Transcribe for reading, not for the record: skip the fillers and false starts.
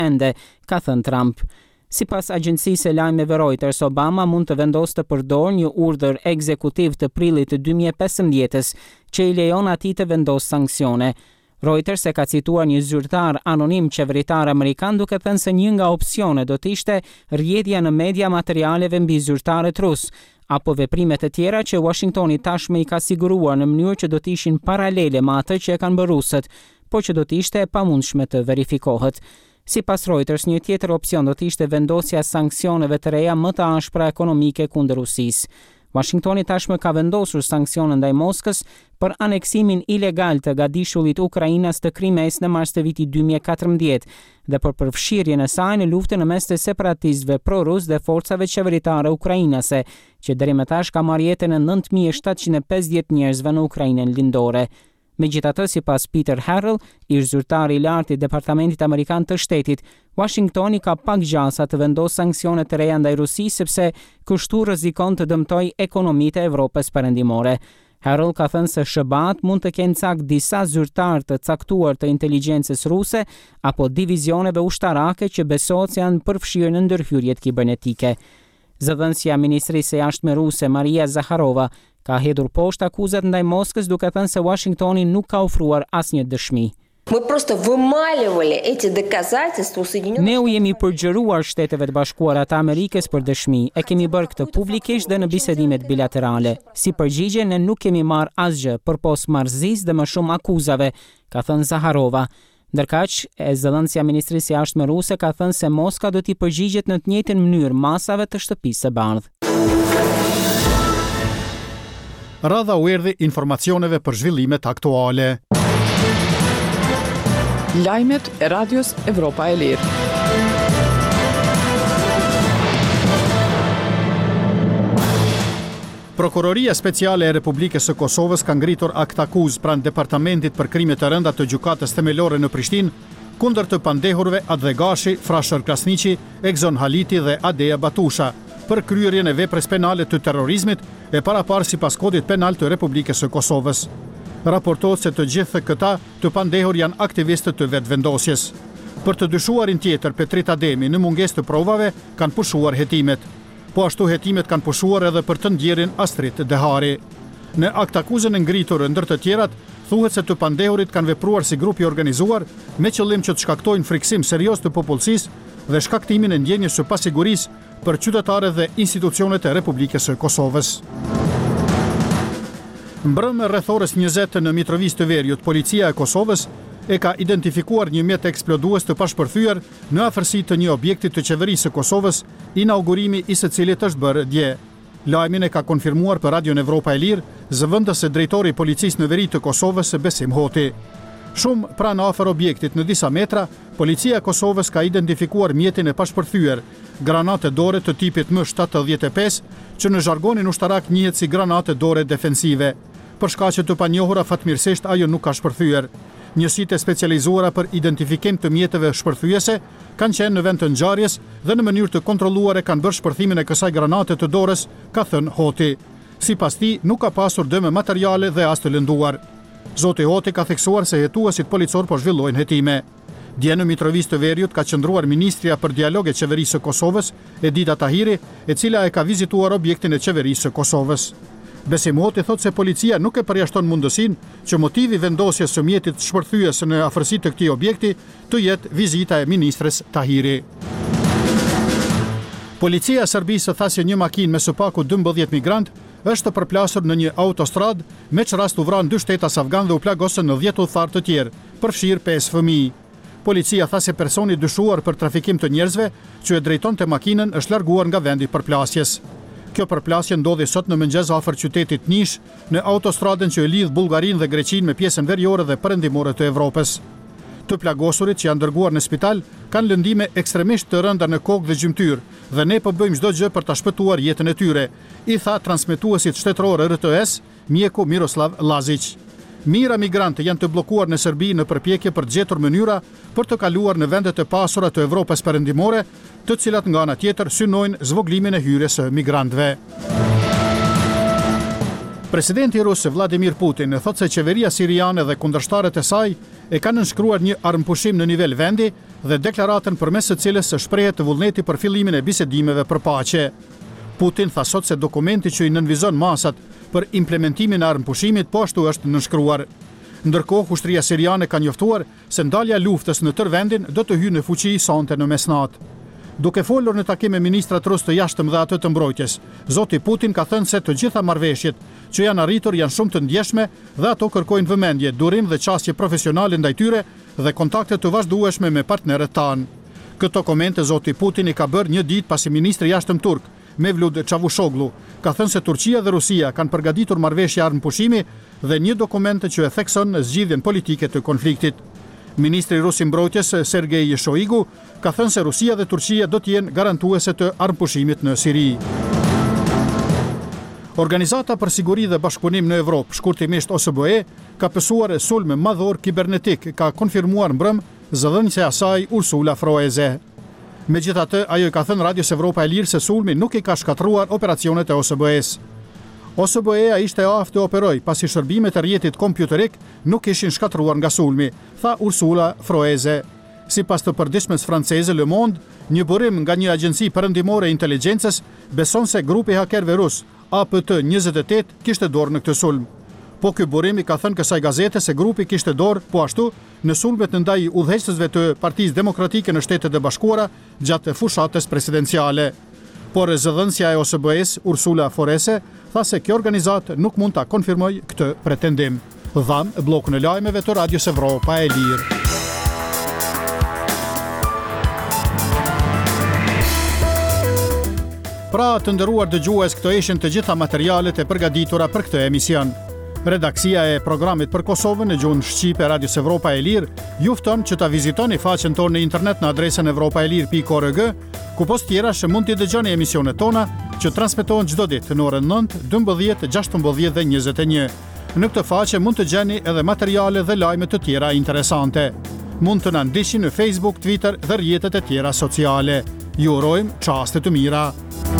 ende, ka thënë Trump. Sipas agjencisë së lajmeve Reuters, Obama mund të vendosë të përdorë një urdhër ekzekutiv të prillit të 2015-s që i lejon atij të vendosë sanksione. Reuters e ka cituar një zyrtar anonim qeveritar amerikan duke thënë se një nga opsione do të ishte rrjedhja në media materialeve mbi zyrtarët rus, apo veprimet e tjera që Washingtoni tashmë i ka siguruar në mënyrë që do të ishin paralele me atë që e kanë bërë rusët, por që do të ishte e pamundshme të verifikohet. Sipas Reuters, një tjetër opsion do të ishte vendosja sanksioneve të reja më të ashpra ekonomike kundër Rusisë. Washingtoni tashmë ka vendosur sanksione ndaj Moskës për aneksimin ilegal të gadishullit Ukrainas të Krimes në mars të vitit 2014 dhe për përfshirjen e saj në luftën në mes të separatistëve pro-rus dhe forcave qeveritare ukrainase, që deri më tash ka marrë jetën e 9750 njerëzve në Ukrainën lindore. Megjithatë, sipas Peter Harrell, ish zyrtari i lartë i Departamentit Amerikan të Shtetit, Washingtoni ka pak gjasa të vendosë sanksione të reja ndaj Rusisë sepse kështu rrezikon të dëmtojë ekonomitë e Evropës perëndimore. Harrell ka thënë se SHBA-t mund të kenë cak disa zyrtar të caktuar të inteligjencës ruse apo divizioneve ushtarake që besohet se janë përfshirë në ndërhyrjet kibernetike. Zëdhënësja e Ministrisë së Jashtme ruse Maria Zakharova ka hedhur poshtë akuzat ndaj Moskës duke thënë se Washingtoni nuk ka ofruar asnjë dëshmi. Ne u jemi përgjëruar Shteteve të Bashkuara të Amerikës për dëshmi, e kemi bërë këtë publikisht dhe në bisedimet bilaterale. Si përgjigje, ne nuk kemi marrë asgjë, përpos marrëzisë dhe më shumë akuzave, ka thënë Zakharova. Ndërkaq, zëdhënësja e Ministrisë së Jashtme ruse ka thënë se Moska do t'i përgjigjet në të njëjtën mënyrë masave të Shtëpisë së Bardhë. Radha u erdhi informacioneve për zhvillimet aktuale. Lajmet e Radios Evropa e Lirë. Prokuroria Speciale e Republikës së Kosovës ka ngritur akt akuzë pranë Departamentit për krime të rënda të gjykatës themelore në Prishtinë kundër të pandehurve Advegashi, Frashër Krasniqi, Egzon Haliti dhe Adeja Batusha për kryerjen e veprës penale të terrorizmit e paraparë sipas kodit penal të Republikës së Kosovës. Raportohet se të gjithë këta të pandehur janë aktivistët të vetëvendosjes. Për të dyshuarin tjetër, Petrit Ademi, në mungesë të provave, kanë pushuar hetimet. Po ashtu hetimet kanë pushuar edhe për të ndjerin Astrit Dehari. Në akt akuzën e ngritur ndër të tjerat, thuhet se të pandehurit kanë vepruar si grup i organizuar me qëllim që të shkaktojnë friksim serioz të popullsisë dhe shkaktimin e ndjenjes së pasigurisë për qytetarët dhe institucionet e Republikës së Kosovës. Mbrëmë rreth orës 20 në Mitrovic të Veriut, policia e Kosovës e ka identifikuar një mjet eksplodues të pashpërthyer në afërsi të një objekti të qeverisë së Kosovës, inaugurimi i së cilit është bërë dje. Lajmin e ka konfirmuar për Radion Evropa e Lirë zëvendës së drejtori i policisë në veri të Kosovës Besim Hoti. Shumë pranë afër objektit në disa metra, policia e Kosovës ka identifikuar mjetin e pashpërthyer, granate dore të tipit M75, që në zhargonin ushtarak njihet si granate dore defensive. Për shkaqe të panjohura, fatmirësisht ajo nuk ka shpërthyer. Njësitë e specializuara për identifikim të mjeteve shpërthyese kanë qenë në vend të ngjarjes dhe në mënyrë të kontrolluar kanë bërë shpërthimin e kësaj granate të dorës, ka thënë Hoti. Sipas tij, nuk ka pasur dëme materiale dhe as të lënduar. Zoti Hoti ka theksuar se hetuesit policor po zhvillojnë hetime. Dje në Mitrovic të Veriut ka qëndruar Ministria për Dialog e Qeverisë së Kosovës, Edita Tahiri, e cila e ka vizituar objektin e Qeverisë së Kosovës. Besim Hoti thot se policia nuk e përjashton mundësinë që motivi vendosjes së mjetit shpërthyes në afërsi të këtij objekti të jetë vizita e ministres Tahiri. Policia e Serbisë tha se një makinë me së paku 12 migrantë është përplasur në një autostrad, me që rast u vranë 2 shtetas afgan dhe u plagosën në 10 udhëtar të tjerë, përfshirë 5 fëmijë. Policia tha se personi dyshuar për trafikim të njerëzve që e drejtonte makinën është larguar nga vendi përplasjes. Kjo përplasje ndodhi sot në mëngjes afër qytetit Nish, në autostradën që e lidh Bullgarinë dhe Greqinë me pjesën veriore dhe perëndimore të Evropës. Të plagosurit që janë dërguar në spital kanë lëndime ekstremisht të rënda në kokë dhe gjymtyr dhe ne po bëjmë çdo gjë për ta shpëtuar jetën e tyre, i tha transmetuesit shtetëror RTS, mjeku Miroslav Lazić. Mijëra migrantë janë të bllokuar në Serbi në përpjekje për të gjetur mënyra për të kaluar në vendet e pasura të Evropës perëndimore, të cilat nga ana tjetër synojnë zvoglimin e hyrjes së migrantëve. Presidenti rus Vladimir Putin thot se qeveria siriane dhe kundërshtarët e saj e kanë nënshkruar një armpushim në nivel vendi dhe deklaratën përmes së cilës shprehet vullneti për fillimin e bisedimeve për paqe. Putin tha sot se dokumenti që i nënvizon masat për implementimin e armëpushimit po ashtu është nënshkruar. Ndërkohë, ushtria siriane ka njoftuar se ndalja e luftës në tërë vendin do të hyjë në fuqi sonte në mesnatë. Duke folur në takim me ministrat rus të jashtëm dhe atë të mbrojtjes, zoti Putin ka thënë se të gjitha marrëveshjet që janë arritur janë shumë të ndjeshme dhe ato kërkojnë vëmendje, durim dhe qasje profesionale ndaj tyre dhe kontakte të vazhdueshme me partnerët tanë. Këto komente zoti Putin i ka bërë një ditë pasi ministri i jashtëm turk, Mevlut Çavuşoglu, ka thënë se Turqia dhe Rusia kanë përgatitur marrëveshje armëpushimi dhe një dokument që e thekson zgjidhjen politike të konfliktit. Ministri rus i mbrojtjes Sergej Shoigu ka thënë se Rusia dhe Turqia do të jenë garantuese të armëpushimit në Siri. Organizata për siguri dhe bashkëpunim në Evropë, shkurtimisht OSBE, ka pësuar sulm madhor kibernetik, ka konfirmuar mbrëm zëdhënësja e saj Ursula Froeze. Megjithatë, ajo i ka thënë Radios Evropa e Lirë se sulmi nuk i ka shkatruar operacionet e OSBE-s. OSBE-a ishte aftë të operoj, pasi shërbimet e rrjetit kompjuterik nuk ishin shkatruar nga sulmi, tha Ursula Froeze. Sipas të përditshmes franceze Le Monde, një burim nga një agjenci perëndimore e inteligjencës beson se grupi hakerëve rus APT-28 kishte dorë në këtë sulm. Po ky burim i ka thënë kësaj gazete se grupi kishte dorë po ashtu në sulmet ndaj udhëheqësve të Partisë Demokratike në Shtetet e Bashkuara gjatë fushatës presidenciale. Por zëdhënësja e OSBE-s, Ursula Froeze, tha se kjo organizatë nuk mund ta konfirmojë këtë pretendim. Dham bllokun e lajmeve të Radios Evropa e Lirë. Pra, të nderuar dëgjues, këto ishin të gjitha materialet e përgatitura për këtë emision. Redaksia e programit për Kosovën në gjuhën shqipe Radios Evropa e Lirë ju fton që ta vizitoni faqen tonë në internet në adresën evropaelir.org, ku post tjera që mund t'i dëgjoni emisionet tona që transmetohen çdo ditë në orën 9, 12, 16 dhe 21. Në këtë faqe mund të gjeni edhe materiale dhe lajme të tjera interesante. Mund të na ndiqni në Facebook, Twitter dhe rrjetet e tjera sociale. Ju urojmë çaste të mira.